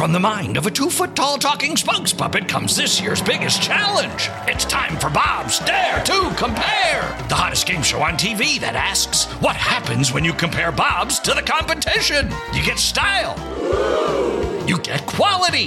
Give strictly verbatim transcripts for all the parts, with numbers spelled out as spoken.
From the mind of a two-foot-tall talking spokes puppet comes this year's biggest challenge. It's time for Bob's Dare to Compare, the hottest game show on T V that asks, what happens when you compare Bob's to the competition? You get style. You get quality.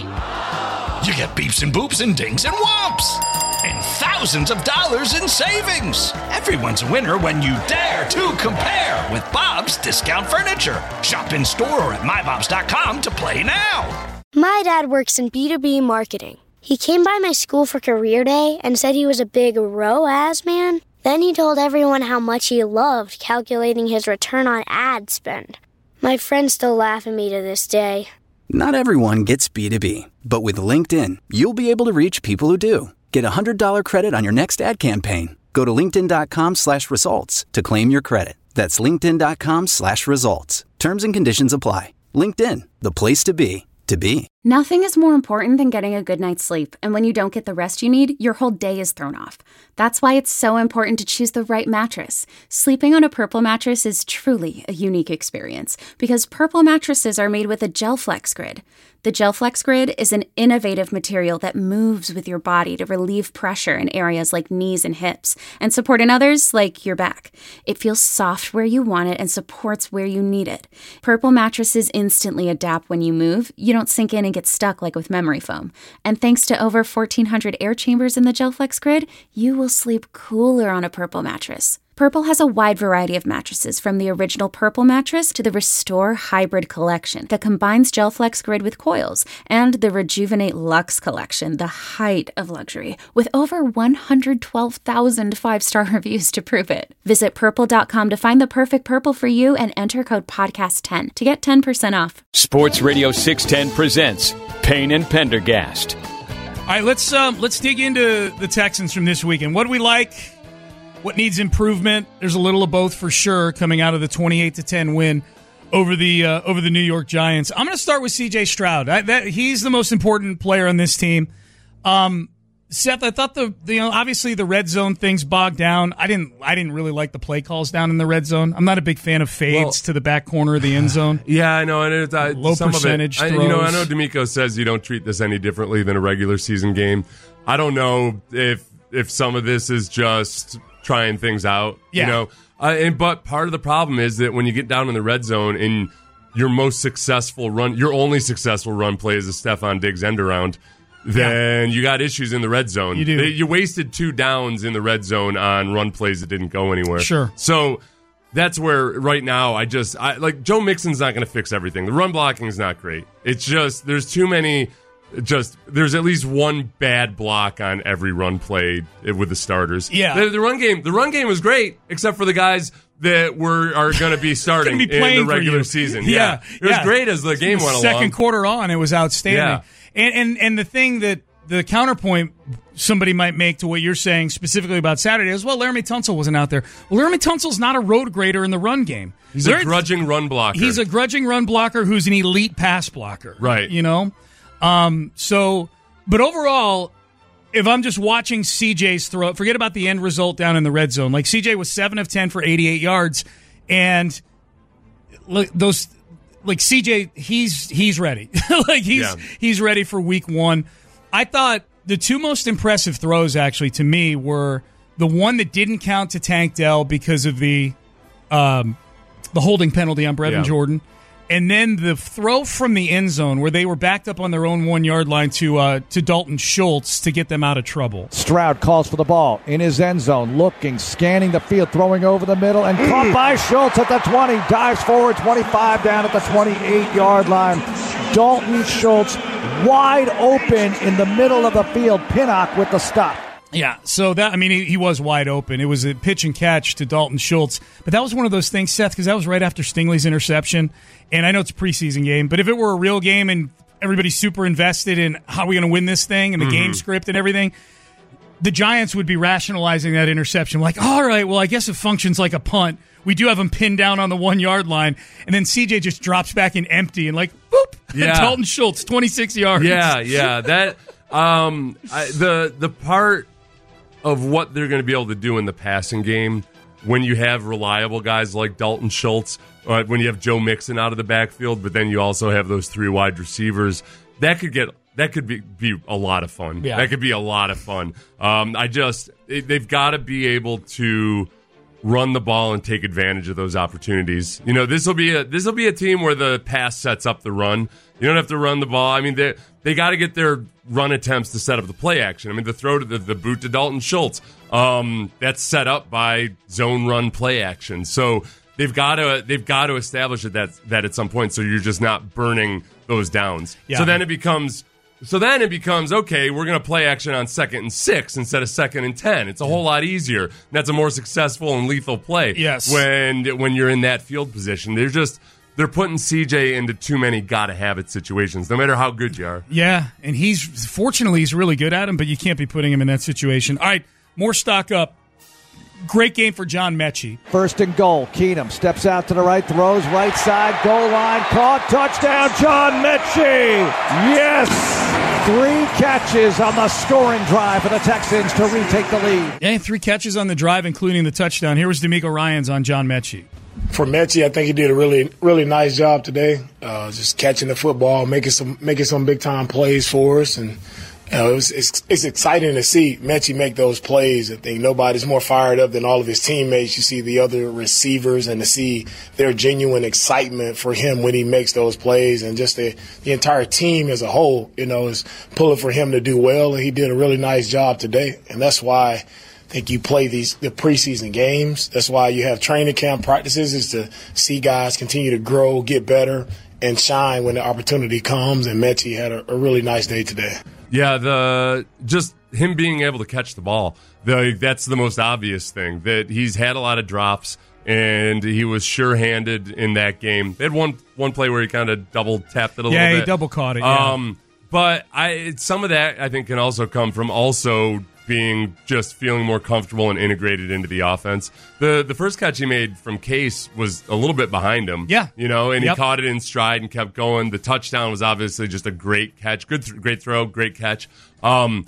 You get beeps and boops and dings and whomps. And thousands of dollars in savings. Everyone's a winner when you dare to compare with Bob's Discount Furniture. Shop in store or at my bobs dot com to play now. My dad works in B two B marketing. He came by my school for career day and said he was a big R O A S man. Then he told everyone how much he loved calculating his return on ad spend. My friends still laugh at me to this day. Not everyone gets B two B, but with LinkedIn, you'll be able to reach people who do. Get a one hundred dollars credit on your next ad campaign. Go to linkedin.com slash results to claim your credit. That's linkedin.com slash results. Terms and conditions apply. LinkedIn, the place to be, to be. Nothing is more important than getting a good night's sleep, and when you don't get the rest you need, your whole day is thrown off. That's why it's so important to choose the right mattress. Sleeping on a Purple mattress is truly a unique experience, because Purple mattresses are made with a GelFlex Grid. The GelFlex Grid is an innovative material that moves with your body to relieve pressure in areas like knees and hips, and support in others like your back. It feels soft where you want it and supports where you need it. Purple mattresses instantly adapt when you move. You don't sink in and get stuck like with memory foam. And thanks to over fourteen hundred air chambers in the GelFlex Grid, you will sleep cooler on a Purple mattress. Purple has a wide variety of mattresses, from the original Purple mattress to the Restore Hybrid collection that combines GelFlex Grid with coils, and the Rejuvenate Luxe collection, the height of luxury, with over one hundred twelve thousand five-star reviews to prove it. Visit purple dot com to find the perfect Purple for you and enter code podcast ten to get ten percent off. Sports Radio six ten presents Payne and Pendergast. All right, let's um, let's dig into the Texans from this weekend. What do we like? What needs improvement? There's a little of both for sure coming out of the twenty-eight to ten win over the uh, over the New York Giants. I'm going to start with C J Stroud. I, that, he's the most important player on this team. Um, Seth, I thought the, the you know obviously the red zone things bogged down. I didn't I didn't really like the play calls down in the red zone. I'm not a big fan of fades well, to the back corner of the end zone. Yeah, I know. And it's, uh, low some percentage of it, throws. I, you know, I know D'Amico says you don't treat this any differently than a regular season game. I don't know if if some of this is just trying things out, yeah. you know. Uh, and but part of the problem is that when you get down in the red zone and your most successful run, your only successful run play is a Stephon Diggs end around, then yeah. you got issues in the red zone. You do. They, you wasted two downs in the red zone on run plays that didn't go anywhere. Sure. So that's where right now I just I, like Joe Mixon's not going to fix everything. The run blocking is not great. It's just there's too many. Just there's at least one bad block on every run play with the starters. Yeah, the, the run game, the run game was great, except for the guys that were are going to be starting be in the regular season. Yeah, yeah. it was yeah. great as the game the went second along. Second quarter on, it was outstanding. Yeah. And and and the thing that the counterpoint somebody might make to what you're saying specifically about Saturday is, well, Laramie Tunsil wasn't out there. Well, Laramie Tunsil's not a road grader in the run game. He's Larry, a grudging run blocker. He's a grudging run blocker who's an elite pass blocker. Right. You know. Um. So. But overall, if I'm just watching C J's throw, forget about the end result down in the red zone. Like C J was seven of ten for eighty-eight yards, and look, those like C J, he's he's ready. like he's yeah. he's ready for week one. I thought the two most impressive throws actually to me were the one that didn't count to Tank Dell because of the um, the holding penalty on Brevin yeah. Jordan. And then the throw from the end zone where they were backed up on their own one-yard line to uh, to Dalton Schultz to get them out of trouble. Stroud calls for the ball in his end zone, looking, scanning the field, throwing over the middle, and caught by Schultz at the twenty. Dives forward, twenty-five down at the twenty-eight-yard line. Dalton Schultz wide open in the middle of the field. Pinnock with the stop. Yeah, so that, I mean, he, he was wide open. It was a pitch and catch to Dalton Schultz. But that was one of those things, Seth, because that was right after Stingley's interception. And I know it's a preseason game, but if it were a real game and everybody's super invested in how are we going to win this thing and the mm-hmm. game script and everything, the Giants would be rationalizing that interception. Like, all right, well, I guess it functions like a punt. We do have him pinned down on the one-yard line. And then C J just drops back in empty and like, boop, yeah. Dalton Schultz, twenty-six yards. Yeah, yeah. That um, I, the the part of what they're going to be able to do in the passing game when you have reliable guys like Dalton Schultz, uh, when you have Joe Mixon out of the backfield, but then you also have those three wide receivers, that could get that could be, be a lot of fun. Yeah. That could be a lot of fun. Um, I just it, they've got to be able to run the ball and take advantage of those opportunities. You know, this will be a this will be a team where the pass sets up the run. You don't have to run the ball. I mean, they they got to get their run attempts to set up the play action. I mean, the throw to the, the boot to Dalton Schultz, um, that's set up by zone run play action. So they've got to they've got to establish it that that at some point, so you're just not burning those downs. Yeah. So then it becomes. So then it becomes, okay, we're going to play action on second and six instead of second and ten. It's a whole lot easier. And that's a more successful and lethal play. Yes. When when you're in that field position. They're just they're putting C J into too many gotta have it situations, no matter how good you are. Yeah, and he's fortunately he's really good at them, but you can't be putting him in that situation. All right, more stock up. Great game for John Mechie. First and goal. Keenum steps out to the right, throws right side, goal line, caught, touchdown, John Mechie. Yes! Three catches on the scoring drive for the Texans to retake the lead. Yeah, three catches on the drive, including the touchdown. Here was D'Amico Ryans on John Mechie. For Mechie, I think he did a really, really nice job today. Uh, just catching the football, making some, making some big time plays for us, and you know, it was, it's, it's exciting to see Mechie make those plays. I think nobody's more fired up than all of his teammates. You see the other receivers and to see their genuine excitement for him when he makes those plays, and just the, the entire team as a whole, you know, is pulling for him to do well. And he did a really nice job today. And that's why I think you play these the preseason games. That's why you have training camp practices, is to see guys continue to grow, get better, and shine when the opportunity comes. And Mechie had a, a really nice day today. Yeah, the just him being able to catch the ball, the, that's the most obvious thing. That he's had a lot of drops, and he was sure-handed in that game. They had one one play where he kind of double-tapped it a yeah, little bit. Yeah, he double-caught it, yeah. Um, but I, some of that, I think, can also come from also being just feeling more comfortable and integrated into the offense. The the first catch he made from Case was a little bit behind him. Yeah. You know, and Yep. he caught it in stride and kept going. The touchdown was obviously just a great catch. Good, th- great throw, great catch. Um,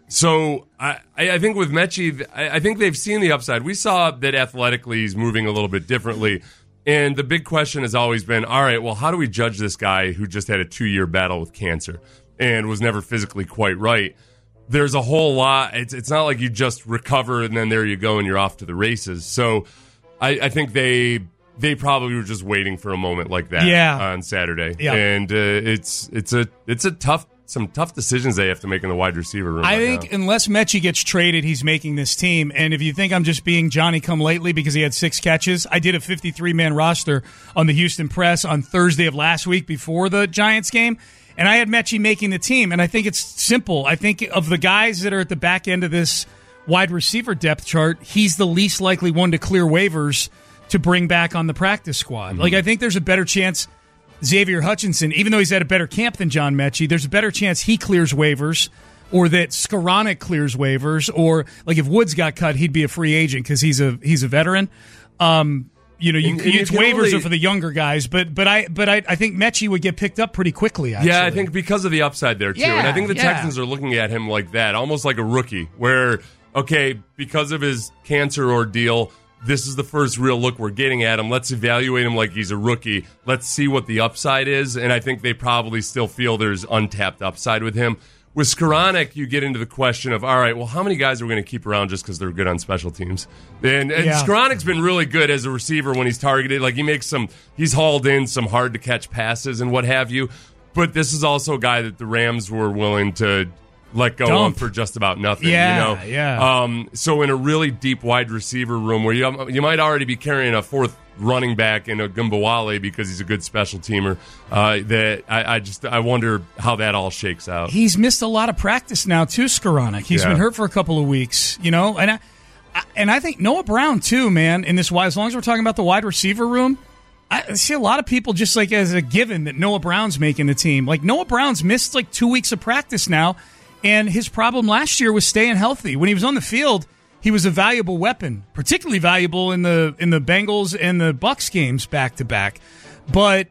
so I, I think with Mechie, I, I think they've seen the upside. We saw that athletically he's moving a little bit differently. And the big question has always been, all right, well, how do we judge this guy who just had a two-year battle with cancer and was never physically quite right? There's a whole lot. It's it's not like you just recover and then there you go and you're off to the races. So I, I think they they probably were just waiting for a moment like that Yeah. on Saturday. Yeah. And uh, it's it's a it's a tough some tough decisions they have to make in the wide receiver room. I right think now. unless Mechie gets traded, he's making this team. And if you think I'm just being Johnny-come-lately because he had six catches, I did a fifty-three man roster on the Houston Press on Thursday of last week before the Giants game, and I had Mechie making the team. And I think it's simple. I think of the guys that are at the back end of this wide receiver depth chart, he's the least likely one to clear waivers to bring back on the practice squad. Mm-hmm. Like, I think there's a better chance Xavier Hutchinson, even though he's had a better camp than John Mechie, there's a better chance he clears waivers, or that Skoranek clears waivers, or like if Woods got cut, he'd be a free agent because he's a he's a veteran. Um, you know, you, And- you, and it's you can waivers only- are for the younger guys, but but I but I, I think Mechie would get picked up pretty quickly. Actually. Yeah, I think because of the upside there, too. Yeah, and I think the yeah. Texans are looking at him like that, almost like a rookie, where, okay, because of his cancer ordeal, this is the first real look we're getting at him. Let's evaluate him like he's a rookie. Let's see what the upside is. And I think they probably still feel there's untapped upside with him. With Skoranek, you get into the question of, all right, well, how many guys are we going to keep around just because they're good on special teams? And, and Yeah. Skoranek's been really good as a receiver when he's targeted. Like, he makes some, he's hauled in some hard-to-catch passes and what have you. But this is also a guy that the Rams were willing to let go Dump. of for just about nothing. Yeah, you know? yeah. Um, so in a really deep wide receiver room where you you might already be carrying a fourth running back in a Gumbawale because he's a good special teamer, uh, that I, I just I wonder how that all shakes out. He's missed a lot of practice now too, Skoranek. He's Yeah. been hurt for a couple of weeks, you know, and I, I and I think Noah Brown too, man. In this wide, as long as we're talking about the wide receiver room, I see a lot of people just like as a given that Noah Brown's making the team. Like Noah Brown's missed like two weeks of practice now, and his problem last year was staying healthy. When he was on the field, he was a valuable weapon, particularly valuable in the in the Bengals and the Bucs games back to back. But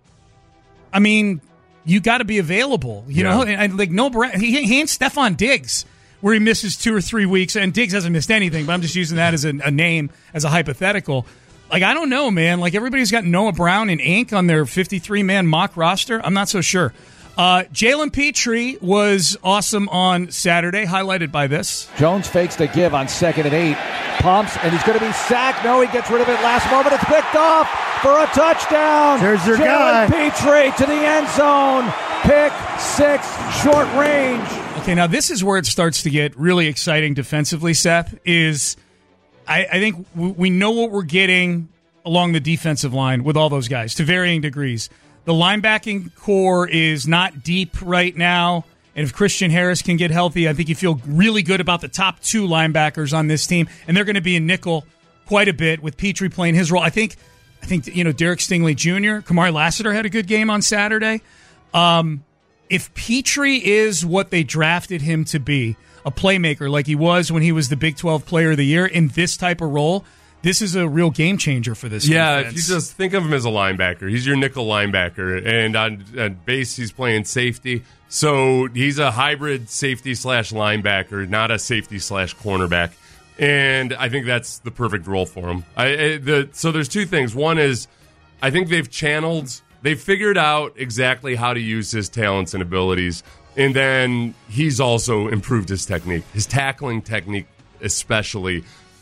I mean, you got to be available, you Yeah. know. And, and like no, he, he ain't Stephon Diggs, where he misses two or three weeks, and Diggs hasn't missed anything. But I'm just using that as a, a name, as a hypothetical. Like I don't know, man. Like everybody's got Noah Brown and Inc on their fifty-three man mock roster. I'm not so sure. Uh, Jalen Petrie was awesome on Saturday, highlighted by this. Jones fakes the give on second and eight. Pumps, and he's going to be sacked. No, he gets rid of it last moment. It's picked off for a touchdown. There's your Jalen guy. Petrie to the end zone. Pick six, short range. Okay, now this is where it starts to get really exciting defensively, Seth, is I, I think w- we know what we're getting along the defensive line with all those guys to varying degrees. The linebacking core is not deep right now, and if Christian Harris can get healthy, I think you feel really good about the top two linebackers on this team, and they're going to be in nickel quite a bit with Petrie playing his role. I think, I think you know Derek Stingley Junior, Kamari Lassiter had a good game on Saturday. Um, if Petrie is what they drafted him to be, a playmaker like he was when he was the Big twelve Player of the Year in this type of role, this is a real game changer for this Yeah, defense. if you just think of him as a linebacker, he's your nickel linebacker, and on, on base he's playing safety. So he's a hybrid safety slash linebacker, not a safety slash cornerback. And I think that's the perfect role for him. I, I, the, so there's two things. One is I think they've channeled, they've figured out exactly how to use his talents and abilities. And then he's also improved his technique. His tackling technique especially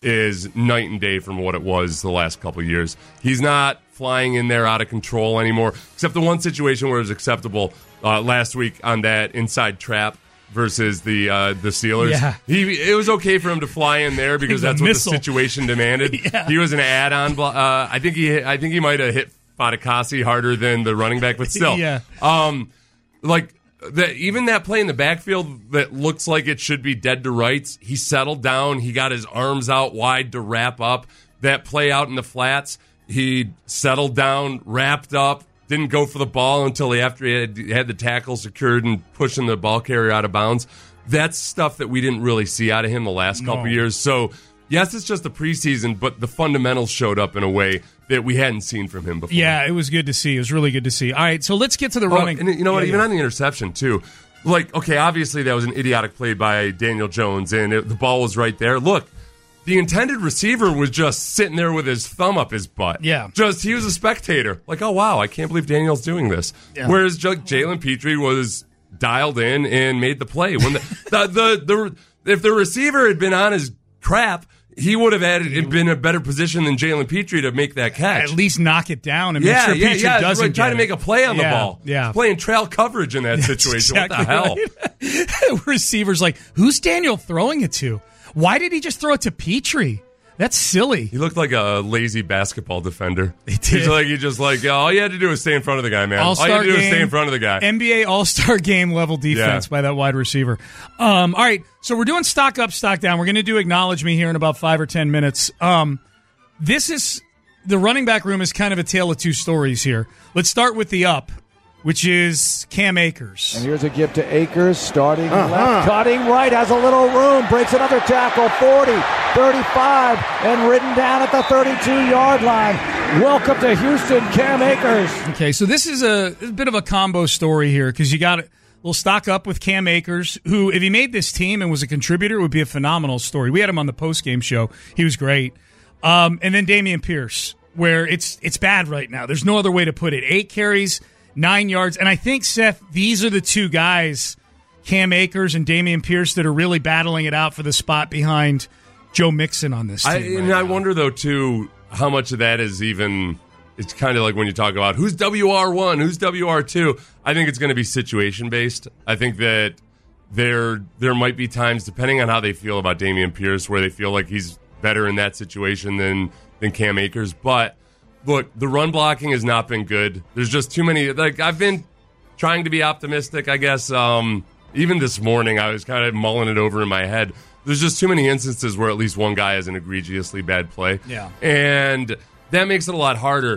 is night and day from what it was the last couple of years. He's not flying in there out of control anymore, except the one situation where it was acceptable uh, last week on that inside trap versus the uh, the Steelers. Yeah. He it was okay for him to fly in there because that's what missile. the situation demanded. Yeah. He was an add-on. Uh, I think he I think he might have hit Fatukasi harder than the running back, but still, Yeah. um, like. That even that play in the backfield that looks like it should be dead to rights, he settled down. He got his arms out wide to wrap up. That play out in the flats, he settled down, wrapped up, didn't go for the ball until he, after he had, had the tackle secured and pushing the ball carrier out of bounds. That's stuff that we didn't really see out of him the last No. couple years. So, yes, it's just the preseason, but the fundamentals showed up in a way that we hadn't seen from him before. Yeah, it was good to see. It was really good to see. All right, so let's get to the Oh, running. and you know what? Yeah, Even yeah. on the interception, too. Like, okay, obviously that was an idiotic play by Daniel Jones, and it, the ball was right there. Look, the intended receiver was just sitting there with his thumb up his butt. Yeah. Just, he was a spectator. Like, oh, wow, I can't believe Daniel's doing this. Yeah. Whereas J- Jalen Petrie was dialed in and made the play. When the, the, the, the, if the receiver had been on his crap, he would have had been in a better position than Jalen Petrie to make that catch. At least knock it down and Yeah, make sure yeah, Petrie yeah. doesn't Right, trying to get make it. a play on Yeah, the ball. Yeah. Playing trail coverage in that situation. What the hell? Right. Receiver's like, who's Daniel throwing it to? Why did he just throw it to Petrie? That's silly. He looked like a lazy basketball defender. He did. He's like, he just like, all you had to do was stay in front of the guy, man. All-star all you had to do was game, stay in front of the guy. N B A All-Star game level defense Yeah. by that wide receiver. Um, all right, so we're doing stock up, stock down. We're going to do acknowledge me here in about five or ten minutes. Um, this is the running back room is kind of a tale of two stories here. Let's start with the up, which is Cam Akers. And here's a give to Akers, starting Uh-huh. left, cutting right, has a little room, breaks another tackle, forty, thirty-five, and ridden down at the thirty-two-yard line. Welcome to Houston, Cam Akers. Okay, so this is a, a bit of a combo story here because you got a little stock up with Cam Akers, who, if he made this team and was a contributor, would be a phenomenal story. We had him on the post-game show. He was great. Um, and then Dameon Pierce, where it's it's bad right now. There's no other way to put it. Eight carries, nine yards. And I think, Seth, these are the two guys, Cam Akers and Dameon Pierce, that are really battling it out for the spot behind Joe Mixon on this team. I, right and now. I wonder, though, too, how much of that is even, it's kind of like when you talk about who's W R one, who's W R two. I think it's going to be situation-based. I think that there there might be times, depending on how they feel about Dameon Pierce, where they feel like he's better in that situation than, than Cam Akers. But, look, the run blocking has not been good. There's just too many. Like, I've been trying to be optimistic, I guess. Um, even this morning, I was kind of mulling it over in my head. There's just too many instances where at least one guy has an egregiously bad play. Yeah. And that makes it a lot harder.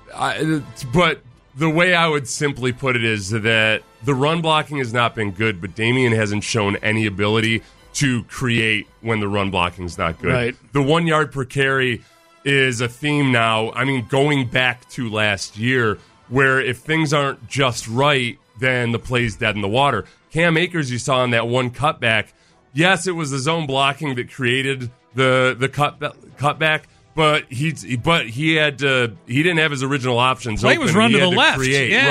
I, but the way I would simply put it is that the run blocking has not been good, but Dameon hasn't shown any ability to create when the run blocking is not good. Right. The one yard per carry is a theme now. I mean, going back to last year, where if things aren't just right, then the play's dead in the water. Cam Akers, you saw in that one cutback, yes, it was the zone blocking that created the the cut cutback, but he but he had to, he didn't have his original options. Play open. was run He to had the left. Create, Yeah. right.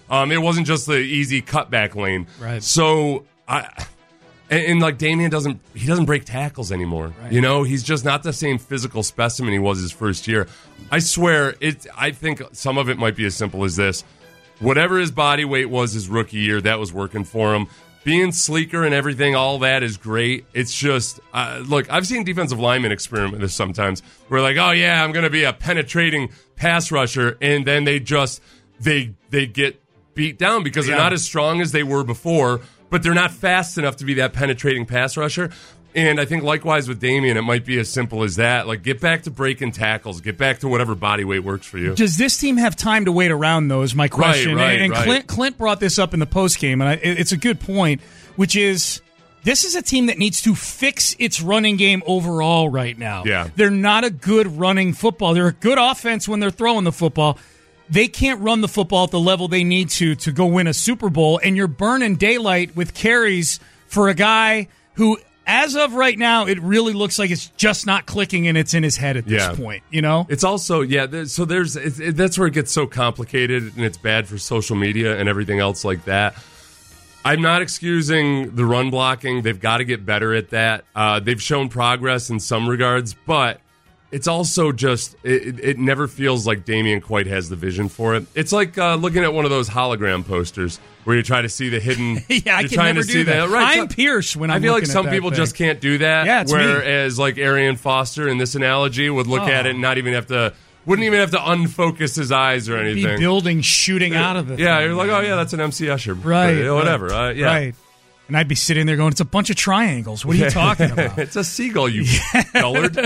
Um, it wasn't just the easy cutback lane. Right. So I. And, and like Damian doesn't, he doesn't break tackles anymore. Right. You know, he's just not the same physical specimen he was his first year. I swear, it. I think some of it might be as simple as this: whatever his body weight was his rookie year, that was working for him. Being sleeker and everything, all that is great. It's just, uh, look, I've seen defensive linemen experiment this sometimes. We're like, oh yeah, I'm going to be a penetrating pass rusher, and then they just they they get beat down because they're yeah. not as strong as they were before. But they're not fast enough to be that penetrating pass rusher. And I think likewise with Damian, it might be as simple as that. Like, get back to breaking tackles. Get back to whatever body weight works for you. Does this team have time to wait around, though, is my question. Right, right, and right. Clint, Clint brought this up in the postgame, and I, it's a good point, which is this is a team that needs to fix its running game overall right now. Yeah. They're not a good running football. They're a good offense when they're throwing the football. They can't run the football at the level they need to to go win a Super Bowl, and you're burning daylight with carries for a guy who, as of right now, it really looks like it's just not clicking and it's in his head at this yeah. point, you know? It's also, yeah, there's, so there's, it, it, that's where it gets so complicated, and it's bad for social media and everything else like that. I'm not excusing the run blocking. They've got to get better at that. Uh, they've shown progress in some regards, but it's also just, it, it never feels like Damian quite has the vision for it. It's like uh, looking at one of those hologram posters where you try to see the hidden. yeah, I you're can trying never to do see that. The, right, I'm so, Pierce when I'm I feel like looking some at that people thing. just can't do that. Yeah, it's whereas me. like Arian Foster in this analogy would look Oh. at it and not even have to, wouldn't even have to unfocus his eyes or anything. Be building shooting out of it. Yeah, you're like, oh yeah, that's an M C Escher. Right. Yeah, whatever. Right. Uh, yeah. Right. And I'd be sitting there going, it's a bunch of triangles. What are you talking about? It's a seagull, you dullard.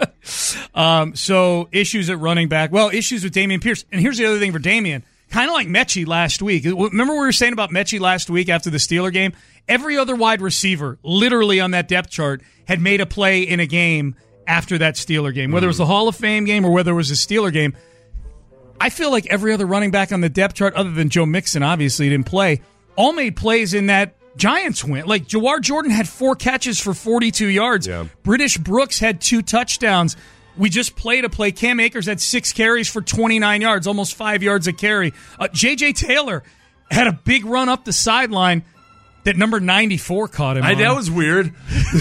Um, so issues at running back. Well, issues with Dameon Pierce. And here's the other thing for Dameon. Kind of like Mechie last week. Remember what we were saying about Mechie last week after the Steeler game? Every other wide receiver, literally on that depth chart, had made a play in a game after that Steeler game. Whether it was the Hall of Fame game or whether it was a Steeler game. I feel like every other running back on the depth chart, other than Joe Mixon, obviously didn't play, all made plays in that Giants win. Like, Jawar Jordan had four catches for forty-two yards. Yeah. British Brooks had two touchdowns. We just played a play. Cam Akers had six carries for twenty-nine yards, almost five yards a carry. Uh, J J Taylor had a big run up the sideline that number ninety-four caught him I, on. that was weird.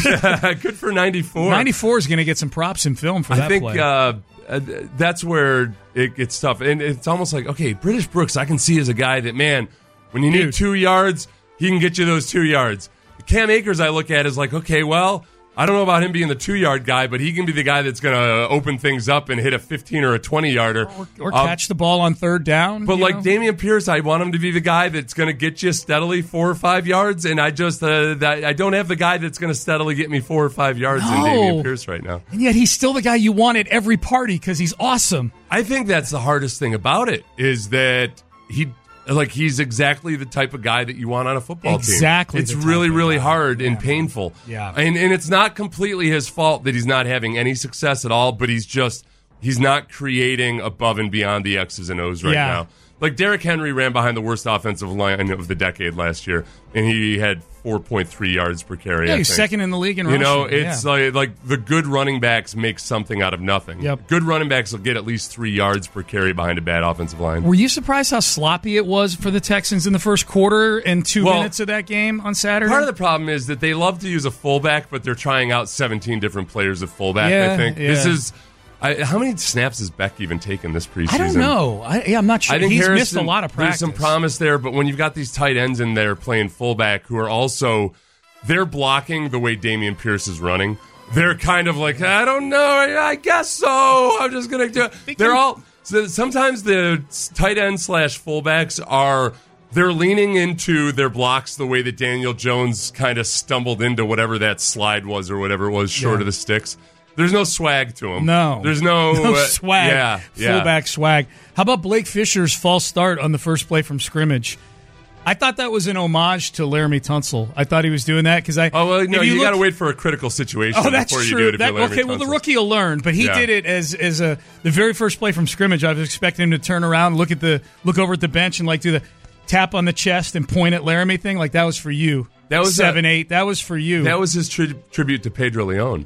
Good for ninety-four. ninety-four is going to get some props in film for that I think play. uh, uh, that's where it gets tough. And it's almost like, okay, British Brooks, I can see as a guy that, man, when you need Dude. two yards, he can get you those two yards. Cam Akers, I look at as like, okay, well, I don't know about him being the two-yard guy, but he can be the guy that's going to open things up and hit a fifteen or a twenty-yarder. Or, or Uh, catch the ball on third down. But you like know? Dameon Pierce, I want him to be the guy that's going to get you steadily four or five yards, and I just uh, that, I don't have the guy that's going to steadily get me four or five yards No. in Dameon Pierce right now. And yet he's still the guy you want at every party because he's awesome. I think that's the hardest thing about it is that he like he's exactly the type of guy that you want on a football Exactly team. It's the type really, of really guy. hard and Yeah. painful. Yeah. And and it's not completely his fault that he's not having any success at all, but he's just he's not creating above and beyond the X's and O's right Yeah. now. Like Derrick Henry ran behind the worst offensive line of the decade last year, and he had four point three yards per carry. Yeah, I he's think. second in the league in You rushing. know, it's yeah. like like the good running backs make something out of nothing. Yep. Good running backs will get at least three yards per carry behind a bad offensive line. Were you surprised how sloppy it was for the Texans in the first quarter and two Well, minutes of that game on Saturday? Part of the problem is that they love to use a fullback, but they're trying out seventeen different players at fullback. Yeah, I think yeah. this is. I, how many snaps has Beck even taken this preseason? I don't know. I, yeah, I'm not sure. I think He's Harrison, missed a lot of practice. There's some promise there, but when you've got these tight ends in there playing fullback who are also they're blocking the way Dameon Pierce is running. They're kind of like, I don't know, I guess so. I'm just gonna do it. They're all so sometimes the tight end slash fullbacks are they're leaning into their blocks the way that Daniel Jones kind of stumbled into whatever that slide was or whatever it was short Yeah. of the sticks. There's no swag to him. No. There's no, No uh, swag. Yeah, yeah. Fullback swag. How about Blake Fisher's false start on the first play from scrimmage? I thought that was an homage to Laramie Tunsil. I thought he was doing that because I. Oh well, no, if you, look- got to wait for a critical situation Oh, that's before you true. do it. If That- you're Laramie okay, well, the Tunsil. rookie will learn, but he Yeah. did it as as a the very first play from scrimmage. I was expecting him to turn around, look at the look over at the bench, and like do the tap on the chest and point at Laramie thing. Like that was for you. That was seven a- eight. That was for you. That was his tri- tribute to Pedro Leon.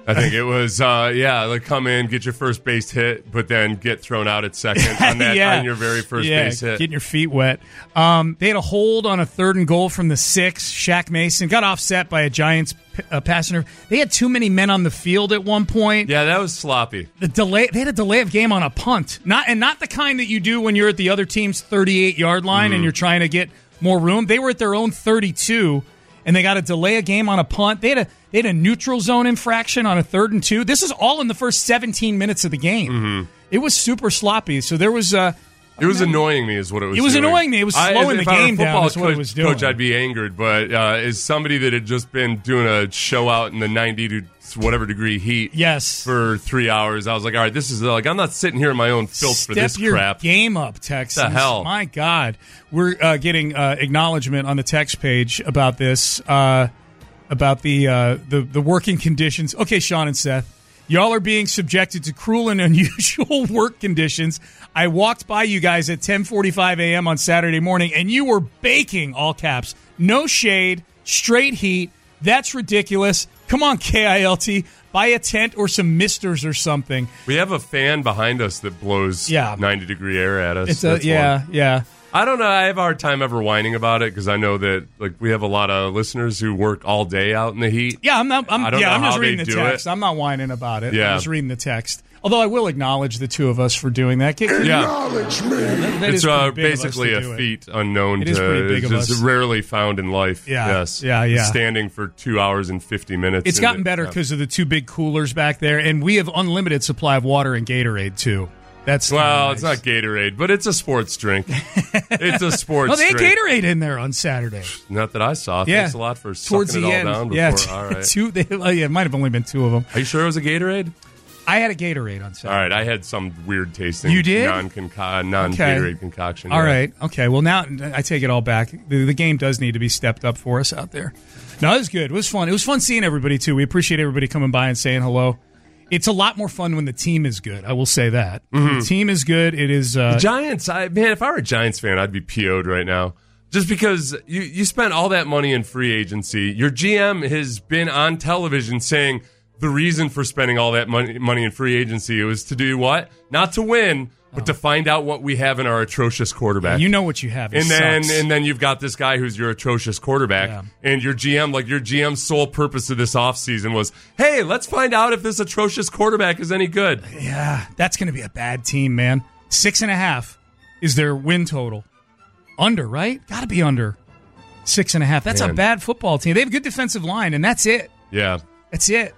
I think it was, uh, yeah, like come in, get your first base hit, but then get thrown out at second on that yeah. on your very first yeah, base hit. Getting your feet wet. Um, they had a hold on a third and goal from the six. Shaq Mason got offset by a Giants p- uh, passer. They had too many men on the field at one point. Yeah, that was sloppy. The delay. They had a delay of game on a punt, not and not the kind that you do when you're at the other team's thirty-eight yard line Mm. and you're trying to get more room. They were at their own thirty-two. And they got a delay a game on a punt. They had a they had a neutral zone infraction on a third and two. This is all in the first seventeen minutes of the game. Mm-hmm. It was super sloppy. So there was uh, It was annoying me, is what it was. It was doing. annoying me. It was I- slowing if the I were a game down. football That's what it coach- was doing. Coach, I'd be angered. But uh, as somebody that had just been doing a show out in the ninety to whatever degree heat, yes, for three hours, I was like, all right, this is like I'm not sitting here in my own filth Step for this your crap. game up, Texans. The hell? My God, we're uh, getting uh, acknowledgement on the text page about this, uh, about the, uh, the the working conditions. Okay, Sean and Seth, y'all are being subjected to cruel and unusual work conditions. I walked by you guys at ten forty-five a.m. on Saturday morning, and you were baking, all caps. No shade, straight heat. That's ridiculous. Come on, K I L T. Buy a tent or some misters or something. We have a fan behind us that blows Yeah. ninety degree air at us. It's a, That's yeah, one. yeah. I don't know. I have a hard time ever whining about it because I know that like we have a lot of listeners who work all day out in the heat. Yeah, I'm not. I'm, I don't yeah, know I'm just how reading they the do text. it. I'm not whining about it. Yeah. I'm just reading the text. Although I will acknowledge the two of us for doing that. Can- Yeah. Acknowledge me. That, that It's is pretty uh, big of us basically to a do it. feat unknown It is to pretty big of just us. rarely found in life. Yeah. Yes. Yeah, yeah. Standing for two hours and fifty minutes. It's in gotten the- better yeah. because of the two big coolers back there, and we have unlimited supply of water and Gatorade too. That's Well, nice. it's not Gatorade, but it's a sports drink. It's a sports Oh, they had drink. Gatorade in there on Saturday. Not that I saw. Yeah. Thanks a lot for Towards sucking the it all end. down before. Yeah, t- all right. two. They, well, yeah, it might have only been two of them. Are you sure it was a Gatorade? I had a Gatorade on Saturday. All right, I had some weird tasting. You did? non-conco- non-Gatorade concoction. All yeah. right. Okay. Well, now I take it all back. The, the game does need to be stepped up for us out there. No, it was good. It was fun. It was fun seeing everybody, too. We appreciate everybody coming by and saying hello. It's a lot more fun when the team is good. I will say that. Mhm. The team is good. It is. Uh, The Giants, I, man, if I were a Giants fan, I'd be P O'd right now. Just because you, you spent all that money in free agency. Your G M has been on television saying the reason for spending all that money, money in free agency was to do what? Not to win, but to find out what we have in our atrocious quarterback. You know what you have. It And then sucks. and then you've got this guy who's your atrocious quarterback. Yeah. And your G M, like your G M's sole purpose of this offseason was, hey, let's find out if this atrocious quarterback is any good. Yeah, that's going to be a bad team, man. Six and a half is their win total. Under, right? Got to be under. Six and a half. That's Man. a bad football team. They have a good defensive line, and that's it. Yeah. That's it.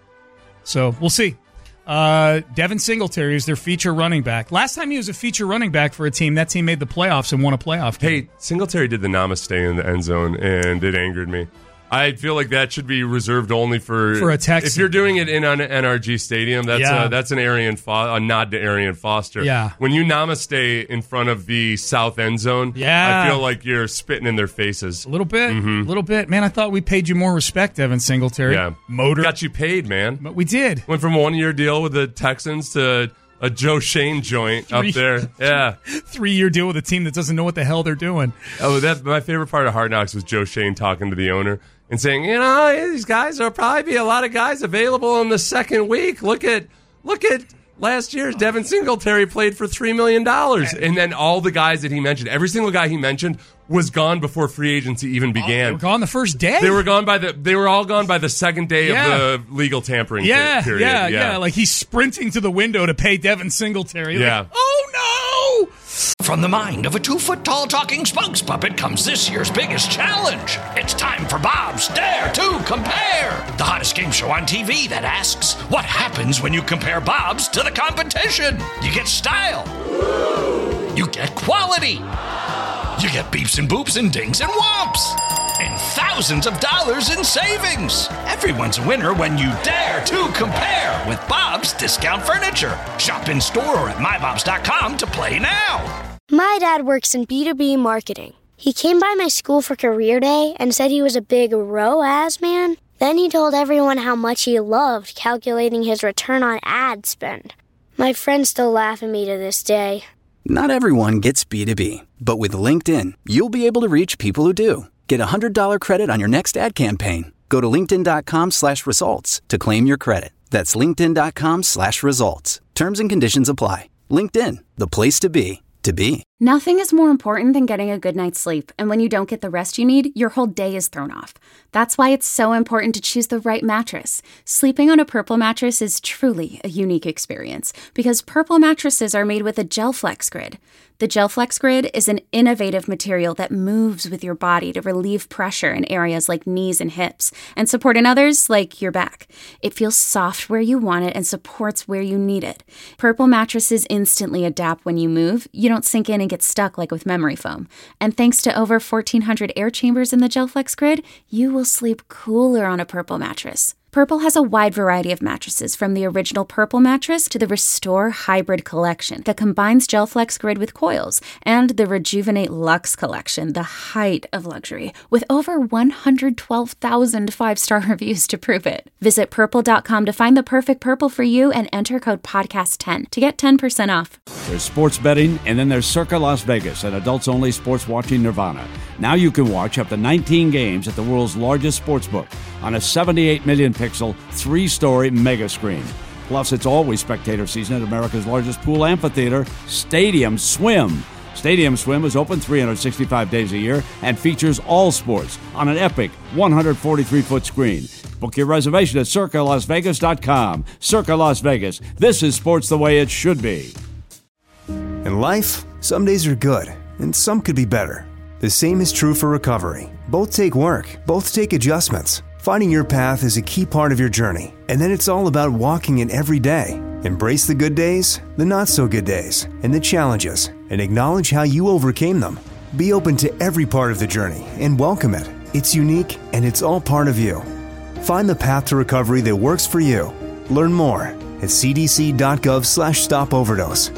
So we'll see. Uh, Devin Singletary is their feature running back. Last time he was a feature running back for a team, that team made the playoffs and won a playoff game. Hey, Singletary did the namaste in the end zone, and it angered me. I feel like that should be reserved only for For a Texan. If you're doing it in an N R G stadium, that's Yeah. a, that's an Arian Fo- a nod to Arian Foster. Yeah. When you namaste in front of the south end zone, Yeah. I feel like you're spitting in their faces. A little bit. A Mhm. little bit. Man, I thought we paid you more respect, Devin Singletary. Yeah, Motor. got you paid, man. But we did. Went from a one year deal with the Texans to a Joe Shane joint up Three- there. Yeah. Three-year deal with a team that doesn't know what the hell they're doing. Oh, that my favorite part of Hard Knocks was Joe Shane talking to the owner and saying, you know, these guys there'll probably be a lot of guys available in the second week. Look at look at last year's Devin Singletary played for three million dollars, and then all the guys that he mentioned, every single guy he mentioned was gone before free agency even began. They were gone the first day. They were gone by the. They were all gone by the second day Yeah. of the legal tampering Yeah, period. yeah, yeah, Like he's sprinting to the window to pay Devin Singletary. Like, Yeah. oh no! From the mind of a two-foot-tall talking spokes puppet comes this year's biggest challenge. It's time for Bob's Dare to Compare, the hottest game show on T V that asks, what happens when you compare Bob's to the competition? You get style. You get quality. You get beeps and boops and dings and whomps. And thousands of dollars in savings. Everyone's a winner when you dare to compare with Bob's Discount Furniture. Shop in store or at my bobs dot com to play now. My dad works in B two B marketing. He came by my school for career day and said he was a big R O A S man. Then he told everyone how much he loved calculating his return on ad spend. My friends still laugh at me to this day. Not everyone gets B two B, but with LinkedIn, you'll be able to reach people who do. Get a one hundred dollars credit on your next ad campaign. Go to linkedin.com slash results to claim your credit. That's linkedin.com slash results. Terms and conditions apply. LinkedIn, the place to be, to be. Nothing is more important than getting a good night's sleep, and when you don't get the rest you need, your whole day is thrown off. That's why it's so important to choose the right mattress. Sleeping on a Purple mattress is truly a unique experience, because Purple mattresses are made with a GelFlex Grid. The GelFlex Grid is an innovative material that moves with your body to relieve pressure in areas like knees and hips, and support in others like your back. It feels soft where you want it and supports where you need it. Purple mattresses instantly adapt when you move. You don't sink in and get stuck like with memory foam. And thanks to over fourteen hundred air chambers in the GelFlex Grid, you will sleep cooler on a Purple mattress. Purple has a wide variety of mattresses, from the original Purple mattress to the Restore Hybrid collection that combines GelFlex Grid with coils, and the Rejuvenate Luxe collection, the height of luxury, with over one hundred twelve thousand five-star reviews to prove it. Visit purple dot com to find the perfect Purple for you and enter code podcast ten to get ten percent off. There's sports betting, and then there's Circa Las Vegas, an adults-only sports watching nirvana. Now you can watch up to nineteen games at the world's largest sportsbook on a seventy-eight million pixel, three-story mega screen. Plus, it's always spectator season at America's largest pool amphitheater, Stadium Swim. Stadium Swim is open three hundred sixty-five days a year and features all sports on an epic one hundred forty-three foot screen. Book your reservation at circa las vegas dot com. Circa Las Vegas. This is sports the way it should be. In life, some days are good, and some could be better. The same is true for recovery. Both take work, both take adjustments. Finding your path is a key part of your journey, and then it's all about walking it every day. Embrace the good days, the not-so-good days, and the challenges, and acknowledge how you overcame them. Be open to every part of the journey and welcome it. It's unique, and it's all part of you. Find the path to recovery that works for you. Learn more at c d c dot gov slash stop overdose.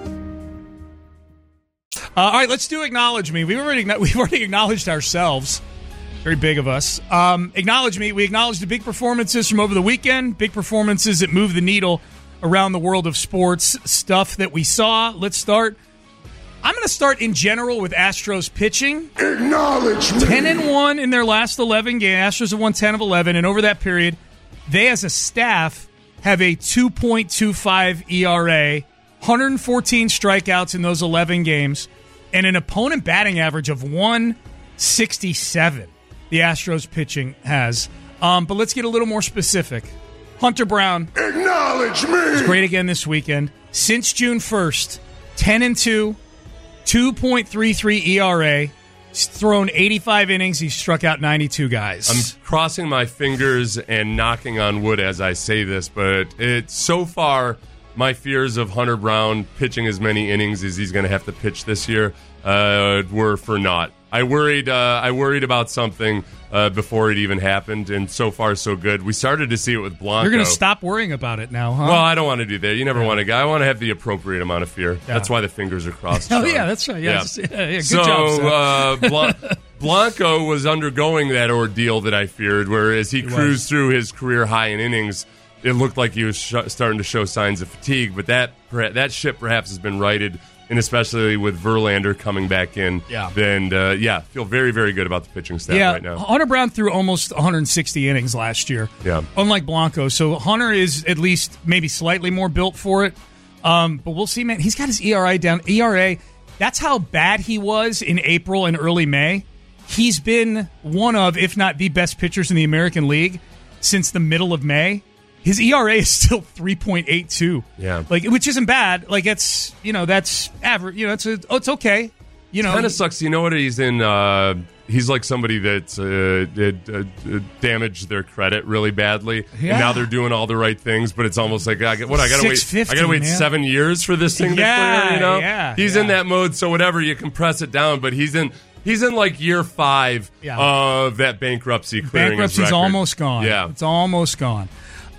Uh, all right, let's do Acknowledge Me. We've already, we've already acknowledged ourselves. Very big of us. Um, acknowledge Me. We acknowledge the big performances from over the weekend, big performances that move the needle around the world of sports, stuff that we saw. Let's start. I'm going to start in general with Astros pitching. Acknowledge me. ten and one in their last eleven games. Astros have won ten of eleven, and over that period, they as a staff have a two point two five E R A, one hundred fourteen strikeouts in those eleven games, and an opponent batting average of one sixty-seven. The Astros pitching has. Um, but let's get a little more specific. Hunter Brown. Acknowledge me. It's great again this weekend. Since June first, ten and two, two point three three E R A. He's thrown eighty-five innings. He's struck out ninety-two guys. I'm crossing my fingers and knocking on wood as I say this, but it so far, my fears of Hunter Brown pitching as many innings as he's going to have to pitch this year uh, were for naught. I worried. Uh, I worried about something uh, before it even happened, and so far so good. We started to see it with Blanco. You're going to stop worrying about it now, huh? Well, I don't want to do that. You never yeah. want to. I want to have the appropriate amount of fear. Yeah. That's why the fingers are crossed. Oh yeah, that's right. Yeah, yeah. Just, yeah, yeah good so, job. So uh, Bl- Blanco was undergoing that ordeal that I feared, where as he, he cruised was. through his career high in innings, it looked like he was sh- starting to show signs of fatigue. But that that ship perhaps has been righted. And especially with Verlander coming back in, yeah. then, uh, yeah, feel very, very good about the pitching staff yeah, right now. Hunter Brown threw almost one hundred sixty innings last year, yeah. unlike Blanco. So Hunter is at least maybe slightly more built for it. Um, but we'll see, man. He's got his E R A down. E R A, that's how bad he was in April and early May. He's been one of, if not the best pitchers in the American League since the middle of May. His E R A is still three point eight two. Yeah. Like, which isn't bad. Like, it's, you know, that's average. You know, it's a, oh, it's okay. You know, kind of sucks. You know what? He's in, uh, he's like somebody that uh, did, uh, damaged their credit really badly. Yeah. And now they're doing all the right things, but it's almost like, I get, what, I got to wait, I got to wait man. seven years for this thing yeah, to clear, you know? Yeah. He's yeah. in that mode, so whatever, you can press it down, but he's in, He's in like year five yeah. of that bankruptcy clearing. Bankruptcy's almost gone. Yeah. It's almost gone.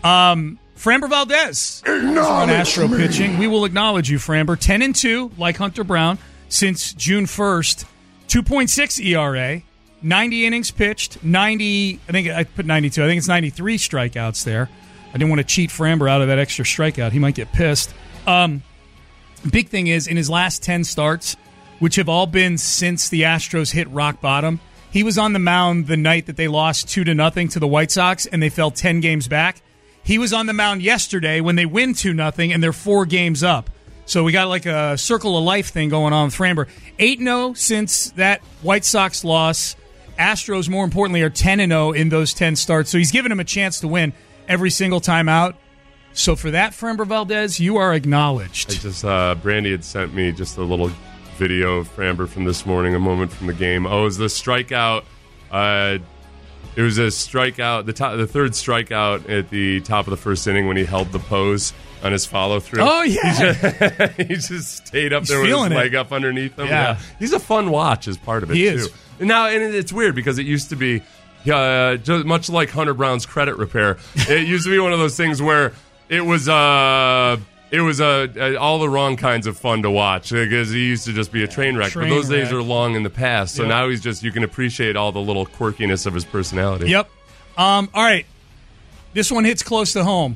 Um, Framber Valdez on Astro me. pitching. We will acknowledge you, Framber. ten and two, like Hunter Brown, since June first. two point six E R A, ninety innings pitched, ninety, I think I put ninety-two. I think it's ninety-three strikeouts there. I didn't want to cheat Framber out of that extra strikeout. He might get pissed. Um, big thing is, in his last ten starts, which have all been since the Astros hit rock bottom, he was on the mound the night that they lost two to nothing to the White Sox and they fell ten games back. He was on the mound yesterday when they win two nothing and they're four games up. So we got like a circle of life thing going on with Framber. eight and oh since that White Sox loss. Astros, more importantly, are ten and oh in those ten starts. So he's given him a chance to win every single time out. So for that, Framber Valdez, you are acknowledged. I just uh, Brandy had sent me just a little video of Framber from this morning, a moment from the game. Oh, it was the strikeout. Uh, it was a strikeout, the top, the third strikeout at the top of the first inning when he held the pose on his follow-through. Oh, yeah. He just, he just stayed up He's there with his feeling it. leg up underneath him. Yeah. Yeah. He's a fun watch as part of it, He too. is. Now, and it's weird because it used to be, uh, just much like Hunter Brown's credit repair, it used to be one of those things where it was uh, it was uh, uh, all the wrong kinds of fun to watch because he used to just be a train wreck. Train but those days wreck. are long in the past, so Yep. now he's just, you can appreciate all the little quirkiness of his personality. Yep. Um, all right. This one hits close to home.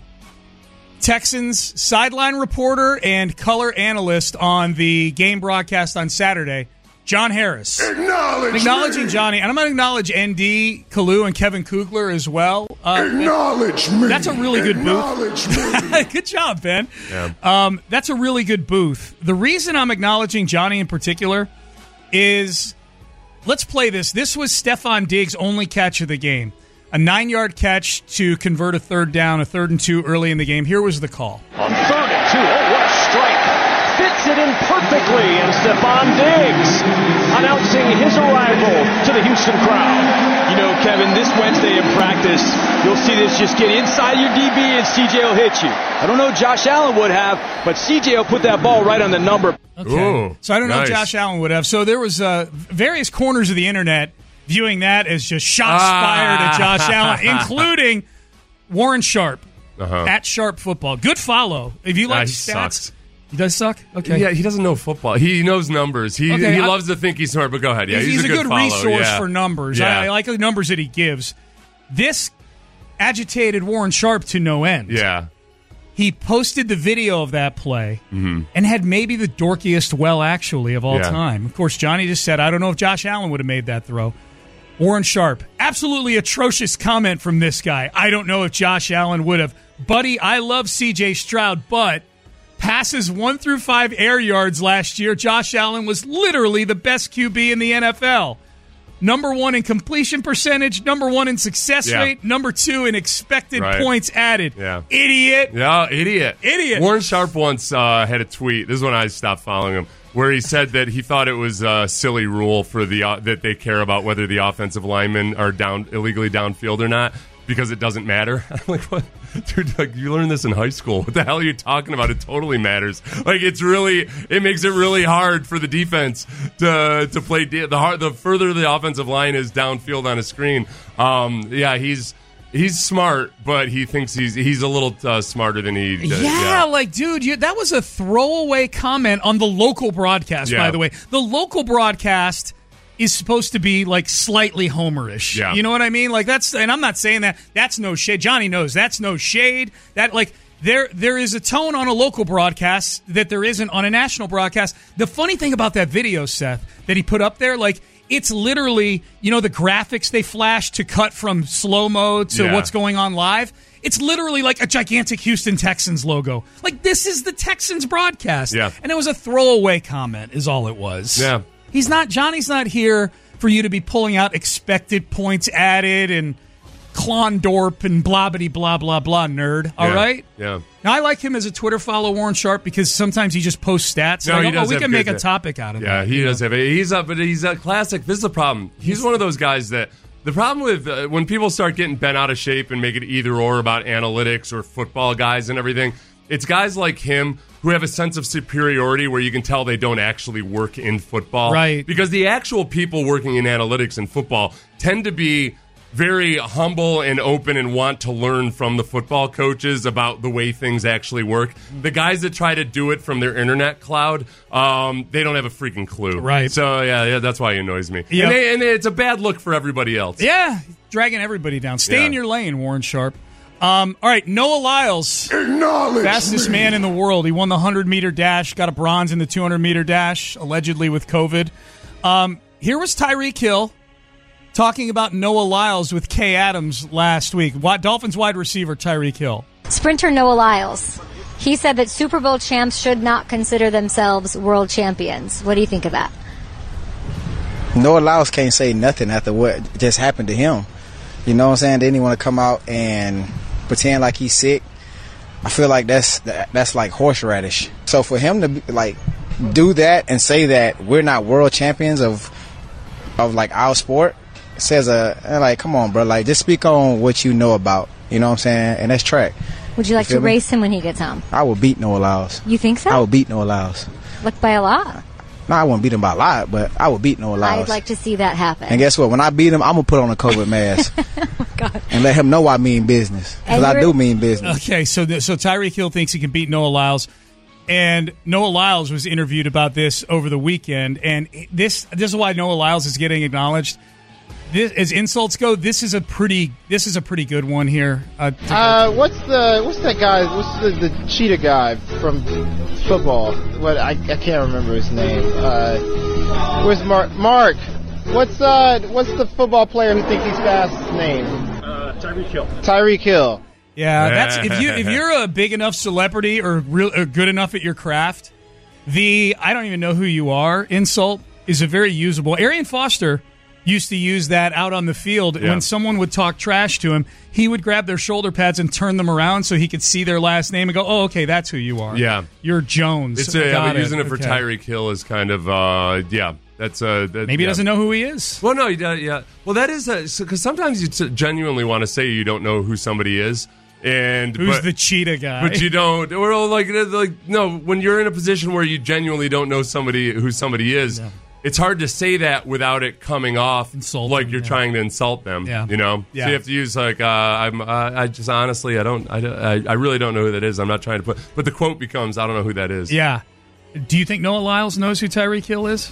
Texans sideline reporter and color analyst on the game broadcast on Saturday, John Harris. Acknowledge Acknowledging me. Johnny, and I'm going to acknowledge N D, Kalu, and Kevin Kugler as well. Uh, Acknowledge me. That's a really good booth. Acknowledge me. Good job, Ben. Yeah. Um, that's a really good booth. The reason I'm acknowledging Johnny in particular is, let's play this. This was Stephon Diggs' only catch of the game. A nine-yard catch to convert a third down, a third and two early in the game. Here was the call. On third and two, oh, what a strike. Fits it in perfectly, and Stephon Diggs announcing his arrival to the Houston crowd. You know, Kevin, this Wednesday in practice, you'll see this just get inside your D B and C J will hit you. I don't know if Josh Allen would have, but C J will put that ball right on the number. Okay. Ooh, so I don't know nice. if Josh Allen would have. So there was uh, various corners of the internet viewing that as just shots Ah. fired at Josh Allen, including Warren Sharp Uh-huh. at Sharp Football. Good follow. If you Nah, like he stats, sucks. he does suck. Okay, Yeah, he doesn't know football. He knows numbers. He Okay, he I- loves to think he's smart, but go ahead. Yeah, he's, he's, he's a, good, follow. resource Yeah. for numbers. Yeah. I, I like the numbers that he gives. This agitated Warren Sharp to no end. Yeah. He posted the video of that play Mm-hmm. and had maybe the dorkiest well actually of all Yeah. time. Of course, Johnny just said, I don't know if Josh Allen would have made that throw. Warren Sharp, absolutely atrocious comment from this guy. I don't know if Josh Allen would have. Buddy, I love C J Stroud, but passes one through five air yards last year, Josh Allen was literally the best Q B in the N F L. Number one in completion percentage, number one in success Yeah. rate, number two in expected Right. points added. Yeah. Idiot. Yeah, idiot. Idiot. Warren Sharp once uh, had a tweet. This is when I stopped following him, where he said that he thought it was a silly rule for the uh, that they care about whether the offensive linemen are down illegally downfield or not because it doesn't matter. I'm like, what? Dude, like, you learned this in high school. What the hell are you talking about? It totally matters. Like, it's really, it makes it really hard for the defense to to play. De- the hard, the further the offensive line is downfield on a screen. Um, yeah, he's he's smart, but he thinks he's he's a little uh, smarter than he. Does. Yeah, like, dude, you, that was a throwaway comment on the local broadcast, Yeah. by the way. The local broadcast is supposed to be, like, slightly homerish. Yeah. You know what I mean? Like, that's, and I'm not saying that. That's no shade. Johnny knows that's no shade. That, like, there there is a tone on a local broadcast that there isn't on a national broadcast. The funny thing about that video, Seth, that he put up there, like, it's literally, you know, the graphics they flash to cut from slow-mo to Yeah. what's going on live. It's literally like a gigantic Houston Texans logo. Like, this is the Texans broadcast. Yeah. And it was a throwaway comment is all it was. Yeah. He's not, Johnny's not here for you to be pulling out expected points added and Klondorp and blah, blah, blah, blah, blah, nerd. All Yeah. right? Yeah. Now, I like him as a Twitter follow, Warren Sharp, because sometimes he just posts stats. No, like, he oh, does we have can make good- a topic out of Yeah, that. he you does know? have a, he's a, but he's a classic. This is the problem. He's one of those guys that the problem with uh, when people start getting bent out of shape and make it either or about analytics or football guys and everything, it's guys like him who have a sense of superiority where you can tell they don't actually work in football. Right. Because the actual people working in analytics and football tend to be very humble and open and want to learn from the football coaches about the way things actually work. The guys that try to do it from their internet cloud, um, they don't have a freaking clue. Right. So, yeah, yeah that's why he annoys me. Yep. And, they, and it's a bad look for everybody else. Yeah, dragging everybody down. Stay Yeah. in your lane, Warren Sharp. Um, all right, Noah Lyles, Acknowledge fastest me. man in the world. He won the hundred-meter dash, got a bronze in the two hundred-meter dash, allegedly with COVID. Um, here was Tyreek Hill talking about Noah Lyles with Kay Adams last week. Wa- Dolphins wide receiver Tyreek Hill. Sprinter Noah Lyles. He said that Super Bowl champs should not consider themselves world champions. What do you think of that? Noah Lyles can't say nothing after what just happened to him. You know what I'm saying? Then he want to come out and pretend like he's sick. I feel like that's that's like horseradish. So for him to be, like do that and say that we're not world champions of of like our sport says a like come on, bro. Like just speak on what you know about. You know what I'm saying? And that's track. Would you like you to race him when he gets home? I will beat Noah Lyles. You think so? I will beat Noah Lyles. Like by a lot? No, I wouldn't beat him by a lot, but I would beat Noah Lyles. I'd like to see that happen. And guess what? When I beat him, I'm going to put on a COVID mask. Oh, God. And let him know I mean business. Because I do mean business. Okay, so th- so Tyreek Hill thinks he can beat Noah Lyles. And Noah Lyles was interviewed about this over the weekend. And this this is why Noah Lyles is getting acknowledged. This, as insults go, this is a pretty this is a pretty good one here. Uh, to, uh, what's the what's that guy? What's the, the cheetah guy from football? What I, I can't remember his name. Uh, where's Mark? Mark. What's uh what's the football player who thinks he's fast name? Uh, Tyreek Hill. Tyreek Hill. Yeah, that's if you if you're a big enough celebrity or real or good enough at your craft, the I don't even know who you are insult is a very usable. Arian Foster used to use that out on the field. Yeah. When someone would talk trash to him, he would grab their shoulder pads and turn them around so he could see their last name and go, oh, okay, that's who you are. Yeah. You're Jones. It's a, yeah, Got but using it for Okay. Tyreek Hill is kind of, uh, yeah. That's uh, that, Maybe he yeah. doesn't know who he is. Well, no, he does, yeah. Well, that is because so, sometimes you t- genuinely want to say you don't know who somebody is, and Who's but, the cheetah guy? but you don't. Or like, like no, when you're in a position where you genuinely don't know somebody who somebody is, Yeah. it's hard to say that without it coming off Insulting, like you're yeah. trying to insult them. Yeah. You know, Yeah. so you have to use like, uh, I'm, uh, I just honestly, I don't, I, don't- I, I really don't know who that is. I'm not trying to put, but the quote becomes, I don't know who that is. Yeah. Do you think Noah Lyles knows who Tyreek Hill is?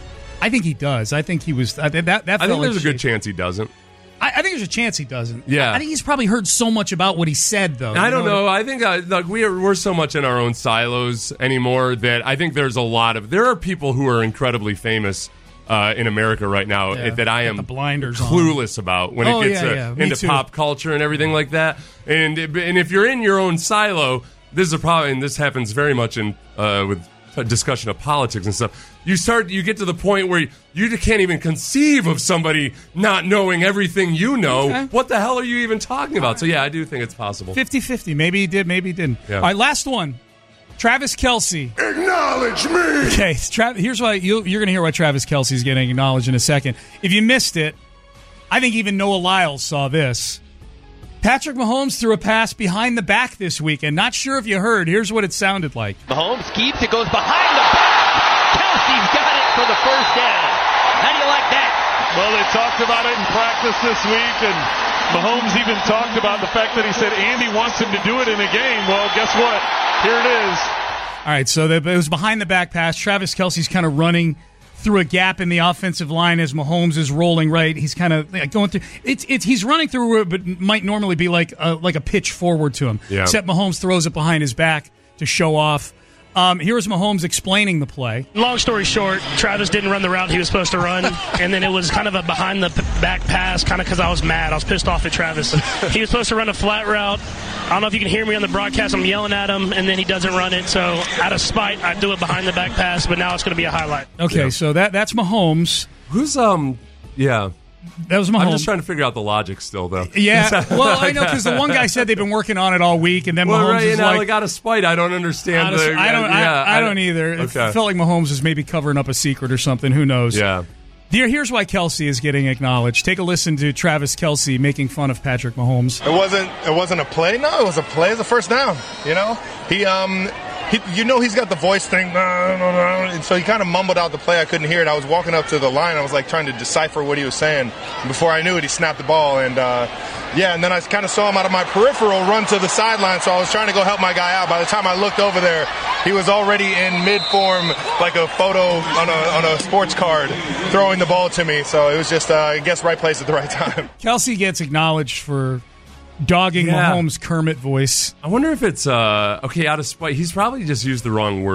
I think he does. I think he was. Uh, that that. that I felt think there's like a good shit. chance he doesn't. I, I think there's a chance he doesn't. Yeah. I think he's probably heard so much about what he said, though. I You don't know. I think uh, like we are we're so much in our own silos anymore that I think there's a lot of there are people who are incredibly famous uh, in America right now Yeah, that I got am the blinders on. clueless about when Oh, it gets yeah, uh, yeah. Me into too. pop culture and everything like that. And and if you're in your own silo, this is a problem. And this happens very much in uh, with a discussion of politics and stuff. You start, you get to the point where you can't even conceive of somebody not knowing everything you know. Okay. What the hell are you even talking about? So yeah, I do think it's possible. fifty-fifty. Maybe he did, maybe he didn't. Yeah. All right, last one. Travis Kelce. Acknowledge me. Okay, Tra- here's why you, you're going to hear why Travis Kelce's getting acknowledged in a second. If you missed it, I think even Noah Lyles saw this. Patrick Mahomes threw a pass behind the back this weekend. Not sure if you heard. Here's what it sounded like. Mahomes keeps it, goes behind the back. Kelsey's got it for the first down. How do you like that? Well, they talked about it in practice this week, and Mahomes even talked about the fact that he said Andy wants him to do it in a game. Well, guess what? Here it is. All right, so the, it was behind the back pass. Travis Kelce's kind of running through a gap in the offensive line as Mahomes is rolling right. He's kind of like going through. It's it's he's running through where it but might normally be like a, like a pitch forward to him. Yeah. Except Mahomes throws it behind his back to show off. Um, here's Mahomes explaining the play. Long story short, Travis didn't run the route he was supposed to run, and then it was kind of a behind the back pass, kind of because I was mad. I was pissed off at Travis. He was supposed to run a flat route. I don't know if you can hear me on the broadcast. I'm yelling at him, and then he doesn't run it. So out of spite, I do it behind the back pass, but now it's going to be a highlight. Okay, Yeah. so that that's Mahomes. Who's um yeah. That was Mahomes. I'm just trying to figure out the logic still, though. Yeah, well, I know because the one guy said they've been working on it all week, and then Well, Mahomes right, is and like, like out of spite, I don't understand. Out of- the, I don't. Yeah, I, I don't either. It Okay. felt like Mahomes was maybe covering up a secret or something. Who knows? Yeah. Here, here's why Kelce is getting acknowledged. Take a listen to Travis Kelce making fun of Patrick Mahomes. It wasn't. It wasn't a play. No, it was a play. It was a first down. You know, he um, he, you know, he's got the voice thing. No, no, no. And so he kind of mumbled out the play. I couldn't hear it. I was walking up to the line. I was like trying to decipher what he was saying. Before I knew it, he snapped the ball, and uh, yeah. And then I kind of saw him out of my peripheral run to the sideline. So I was trying to go help my guy out. By the time I looked over there, he was already in mid form, like a photo on a on a sports card, throwing the ball to me. So it was just, uh, I guess, right place at the right time. Kelce gets acknowledged for dogging Yeah. Mahomes' Kermit voice. I wonder if it's uh okay out of spite. He's probably just used the wrong word.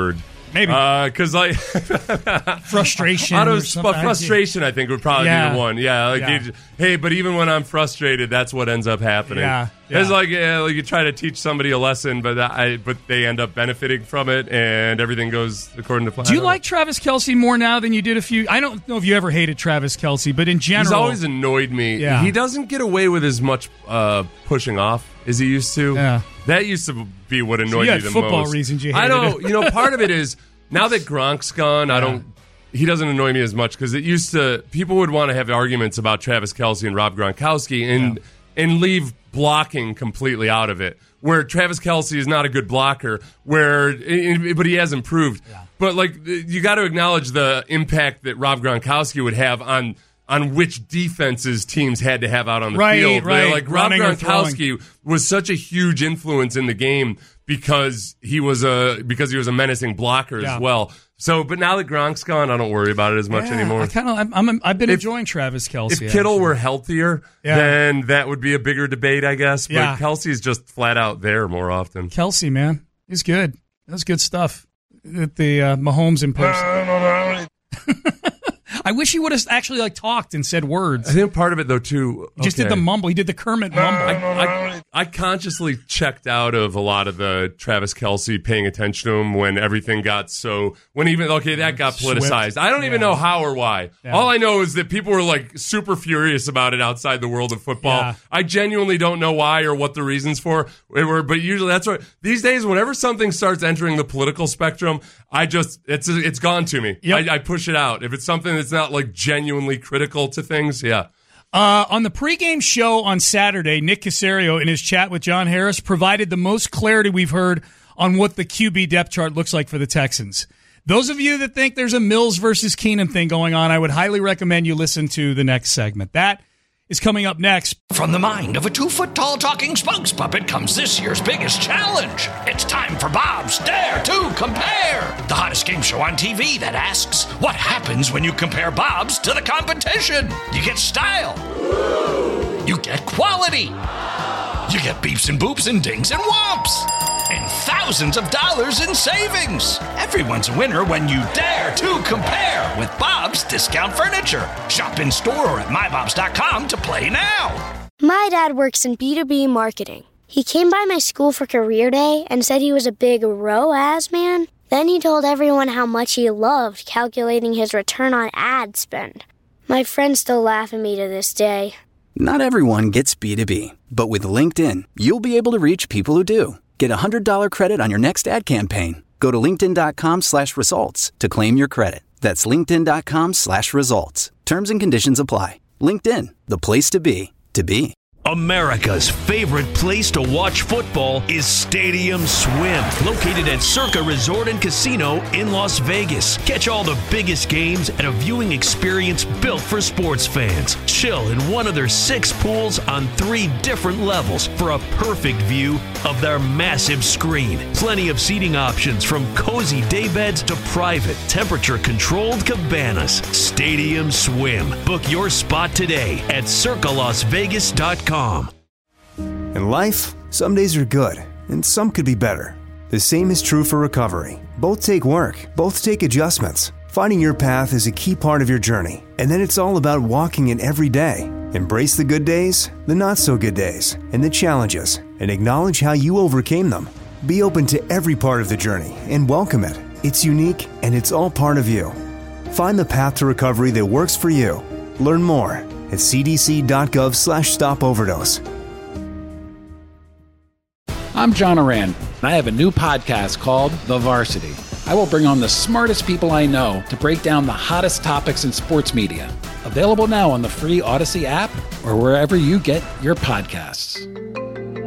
Maybe. Because, uh, like... frustration Out or of something. frustration, I think, would probably Yeah. be the one. Yeah. Like, Yeah. you- hey, but even when I'm frustrated, that's what ends up happening. Yeah, It's yeah. like, yeah, like you try to teach somebody a lesson, but I, but they end up benefiting from it, and everything goes according to plan. Do you like Travis Kelce more now than you did a few? I don't know if you ever hated Travis Kelce, but in general, He's always annoyed me. Yeah. He doesn't get away with as much uh, pushing off as he used to. Yeah. That used to be what annoyed you me had the football most. reasons you I hated don't. it. You know, part of it is now that Gronk's gone, I Yeah. don't. He doesn't annoy me as much because it used to. People would want to have arguments about Travis Kelce and Rob Gronkowski and and leave blocking completely out of it. Where Travis Kelce is not a good blocker, where but he has improved. But like you got to acknowledge the impact that Rob Gronkowski would have on on which defenses teams had to have out on the Right, field. Where, right. Like Rob Running or Gronkowski was such a huge influence in the game because he was a because he was a menacing blocker Yeah. as well. So, but now that Gronk's gone, I don't worry about it as much Yeah, anymore. I kind of, I'm, I'm, I've been If- enjoying Travis Kelce. If Kittle actually. were healthier, Yeah. then that would be a bigger debate, I guess. But Yeah. Kelsey's just flat out there more often. Kelce, man, he's good. That's good stuff. At the uh, Mahomes impersonation. I wish he would have actually like talked and said words. I think part of it though too. He just did okay. the mumble. He did the Kermit mumble. I, I, I consciously checked out of a lot of the Travis Kelce paying attention to him when everything got so when even okay that got politicized. Swift. I don't even Yeah. know how or why. Yeah. All I know is that people were like super furious about it outside the world of football. Yeah. I genuinely don't know why or what the reasons for it were, but usually that's what these days. Whenever something starts entering the political spectrum, I just it's it's gone to me. Yep. I, I push it out. If it's something that's not like genuinely critical to things, yeah. Uh, on the pregame show on Saturday, Nick Caserio, in his chat with John Harris, provided the most clarity we've heard on what the Q B depth chart looks like for the Texans. Those of you that think there's a Mills versus Keenum thing going on, I would highly recommend you listen to the next segment. That is coming up next. From the mind of a two-foot-tall talking spokes puppet comes this year's biggest challenge. It's time for Bob's Dare to Compare, the hottest game show on T V that asks, what happens when you compare Bob's to the competition? You get style. You get quality. You get beeps and boops and dings and whomps. And thousands of dollars in savings. Everyone's a winner when you dare to compare with Bob's Discount Furniture. Shop in store or at my bobs dot com to play now. My dad works in B two B marketing. He came by my school for career day and said he was a big R O A S man. Then he told everyone how much he loved calculating his return on ad spend. My friends still laugh at me to this day. Not everyone gets B two B, but with LinkedIn, you'll be able to reach people who do. Get a one hundred dollars credit on your next ad campaign. Go to linkedin.com slash results to claim your credit. That's linkedin.com slash results. Terms and conditions apply. LinkedIn, the place to be, to be. America's favorite place to watch football is Stadium Swim, located at Circa Resort and Casino in Las Vegas. Catch all the biggest games at a viewing experience built for sports fans. Chill in one of their six pools on three different levels for a perfect view of their massive screen. Plenty of seating options from cozy daybeds to private, temperature-controlled cabanas. Stadium Swim. Book your spot today at circa las vegas dot com. In life, some days are good, and some could be better. The same is true for recovery. Both take work, both take adjustments. Finding your path is a key part of your journey, and then it's all about walking it every day. Embrace the good days, the not so good days, and the challenges, and acknowledge how you overcame them. Be open to every part of the journey and welcome it. It's unique, and it's all part of you. Find the path to recovery that works for you. Learn more at c d c dot gov slash stop overdose. I'm John Oran, and I have a new podcast called The Varsity. I will bring on the smartest people I know to break down the hottest topics in sports media. Available now on the free Odyssey app or wherever you get your podcasts.